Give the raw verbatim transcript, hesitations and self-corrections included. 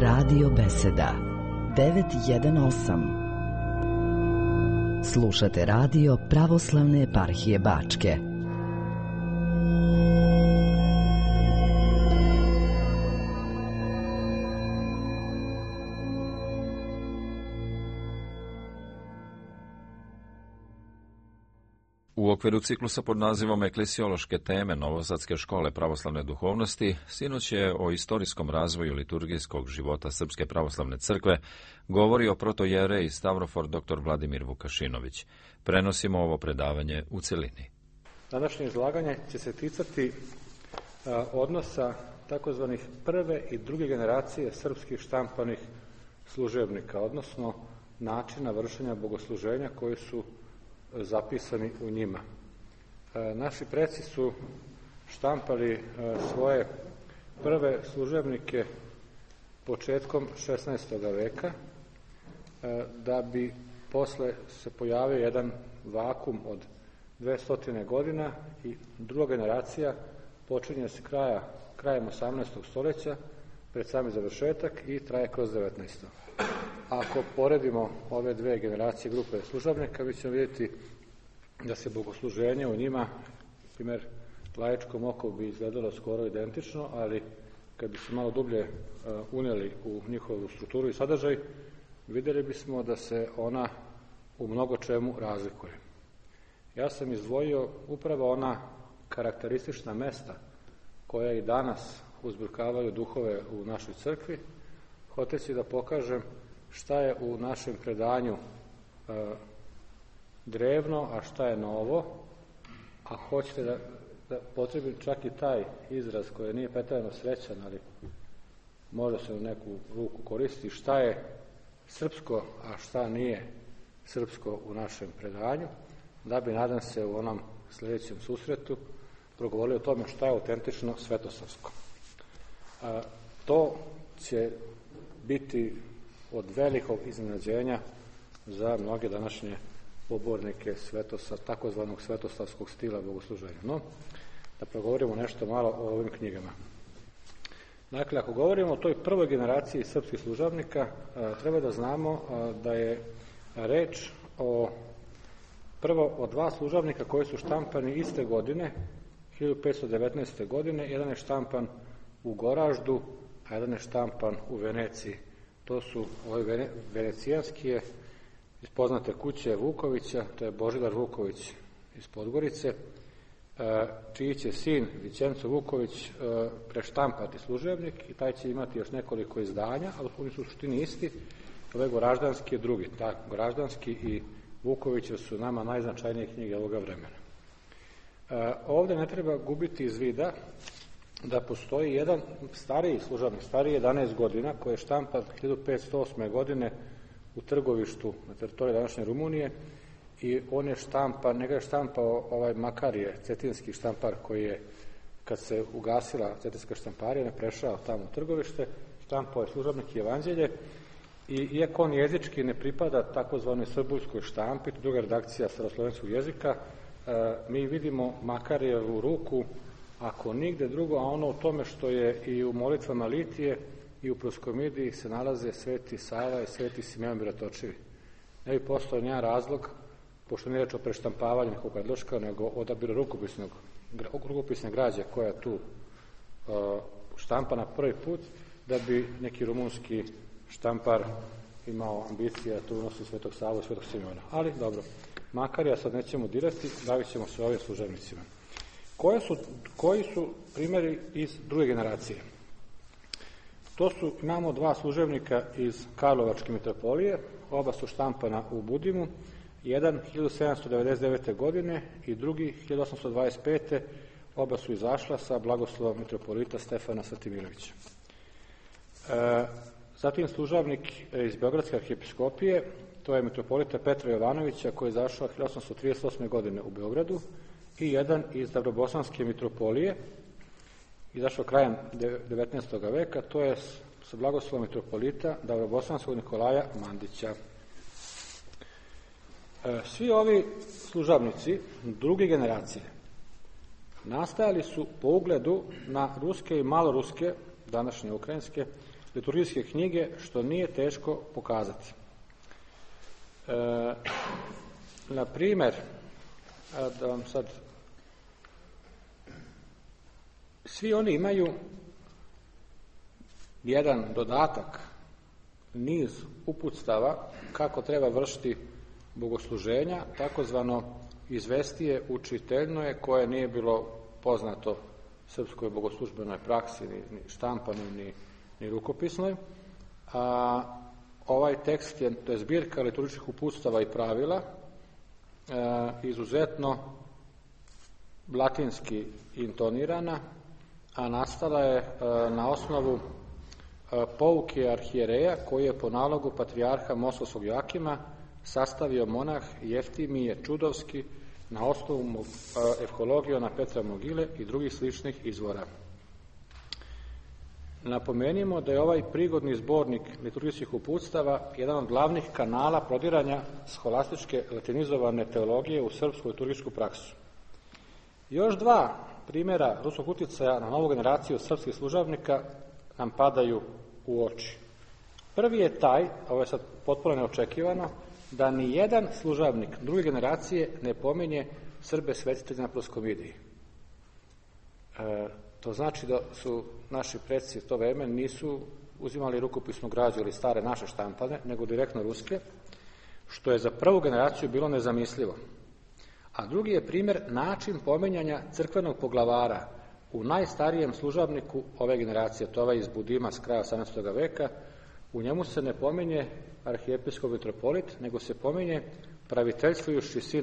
Radio Beseda devet jedan osam. Slušate radio Pravoslavne eparhije Bačke. U okviru ciklusa pod nazivom Eklesiološke teme Novosadske škole pravoslavne duhovnosti, sinoć je o istorijskom razvoju liturgijskog života Srpske pravoslavne crkve govorio protojerej Stavrofor dr Vladimir Vukašinović. Prenosimo ovo predavanje u celini. Današnje izlaganje će se ticati a, odnosa takozvanih prve i druge generacije srpskih štampanih služebnika, odnosno načina vršenja bogosluženja koji su zapisani u njima. E, naši preci su štampali e, svoje prve služebnike početkom šesnaestog veka, e, da bi posle se pojavio jedan vakum od dvesta godina i druga generacija počinje s kraja, krajem osamnaestog stoljeća, pred sami završetak, i traje kroz devetnaesto. Ako poredimo ove dve generacije grupe služabnika, mi ćemo vidjeti da se bogosluženje u njima, primjer, laičkom oku bi izgledalo skoro identično, ali kad bi se malo dublje uh, unijeli u njihovu strukturu i sadržaj, vidjeli bismo da se ona u mnogo čemu razlikuje. Ja sam izdvojio upravo ona karakteristična mesta koja i danas uzburkavaju duhove u našoj crkvi, hoteći da pokažem šta je u našem predanju e, drevno, a šta je novo, a hoćete da, da potrebim čak i taj izraz koji nije pretjerano srećan, ali možda se u neku ruku koristi, šta je srpsko, a šta nije srpsko u našem predanju, da bi, nadam se, u onom sljedećem susretu progovorili o tome šta je autentično svetosavsko. A, to će biti od velikog iznenađenja za mnoge današnje pobornike svetosa, takozvanog svetosavskog stila bogosluženja. No, da progovorimo nešto malo o ovim knjigama. Dakle, ako govorimo o toj prvoj generaciji srpskih služabnika, treba da znamo da je reč o prvo o dva služabnika koji su štampani iste godine, hiljadu petsto devetnaeste. godine. Jedan je štampan u Goraždu, a jedan je štampan u Veneciji. To su ove vene, venecijanske iz poznate kuće Vukovića, to je Božidar Vuković iz Podgorice, čiji će sin Vićenco Vuković preštampati služebnik i taj će imati još nekoliko izdanja, ali oni su u suštini isti. Ove Goraždanski je drugi. Tak, Goraždanski i Vukovića su nama najznačajnije knjige ovoga vremena. Ovdje ne treba gubiti iz vida da postoji jedan stariji služabnik, stariji jedanaest godina, koji je štampan hiljadu petsto osme. godine u Trgovištu na teritoriji današnje Rumunije, i on je štampan, njega je štampao ovaj Makarije, cetinski štampar, koji je, kad se ugasila cetinska štamparija, ne prešao tamo u Trgovište, štampao je služabnik Evanđelje, i iako on jezički ne pripada takozvanoj srbujskoj štampi, druga redakcija staroslovenskog jezika, e, mi vidimo Makarijevu ruku, ako nigde drugo, a ono u tome što je i u molitvama Litije i u Proskomidiji se nalaze Sveti Sava i Sveti Simeon Biratočivi. Ne bi postao njen razlog, pošto nije reč o preštampavanju nekog predloška, nego odabiru rukopisnog, rukopisne građe koja je tu uh, štampana prvi put, da bi neki rumunski štampar imao ambicija da tu unosi Svetog Savu i Svetog Simeona. Ali, dobro, Makarija sad nećemo dirati, bavit ćemo se ovim služebnicima. Koje su, koji su primjeri iz druge generacije? To su, imamo dva služebnika iz Karlovačke mitropolije, oba su štampana u Budimu, jedan hiljadu sedamsto devedeset devete. godine i drugi hiljadu osamsto dvadeset pete. Oba su izašla sa blagoslovom mitropolita Stefana Svetimirovića. E, zatim služabnik iz Beogradske arhijepiskopije, to je mitropolita Petra Jovanovića, koji je izašao hiljadu osamsto trideset osme. godine u Beogradu, i jedan iz Dabrobosanske mitropolije, izašao krajem devetnaestog. veka, to je sa blagoslovom mitropolita Dabrobosanskog Nikolaja Mandića. E, svi ovi služabnici druge generacije nastajali su po ugledu na ruske i maloruske, današnje ukrajinske, liturgijske knjige, što nije teško pokazati. E, na primjer, da vam sad, svi oni imaju jedan dodatak, niz uputstava kako treba vršiti bogosluženja, takozvano izvestije učiteljnoje, koje nije bilo poznato srpskoj bogoslužbenoj praksi, ni štampanoj, ni, ni rukopisnoj. A ovaj tekst je, to je zbirka liturgičkih uputstava i pravila, e, izuzetno latinski intonirana, a nastala je e, na osnovu e, pouke arhijereja, koji je po nalogu patrijarha Moskovskog Joakima sastavio monah Jeftimije Čudovski na osnovu Evhologijona Petra Mogile i drugih sličnih izvora. Napomenimo da je ovaj prigodni zbornik liturgijskih uputstava jedan od glavnih kanala prodiranja scholastičke latinizovane teologije u srpsku liturgijsku praksu. Još dva primjera ruskog utjecaja na novu generaciju srpskih služavnika nam padaju u oči. Prvi je taj, ovo je sad potpuno neočekivano, da ni jedan služavnik druge generacije ne pominje Srbe svetitelje na proskomidiji. E, to znači da su naši preci u to vreme nisu uzimali rukopisnu građu ili stare naše štampane, nego direktno ruske, što je za prvu generaciju bilo nezamislivo. A drugi je primjer način pominjanja crkvenog poglavara u najstarijem služavniku ove generacije, to ovaj iz Budima s kraja osamnaestog veka. U njemu se ne pominje arhijepiskop mitropolit, nego se pominje praviteljstvujući sin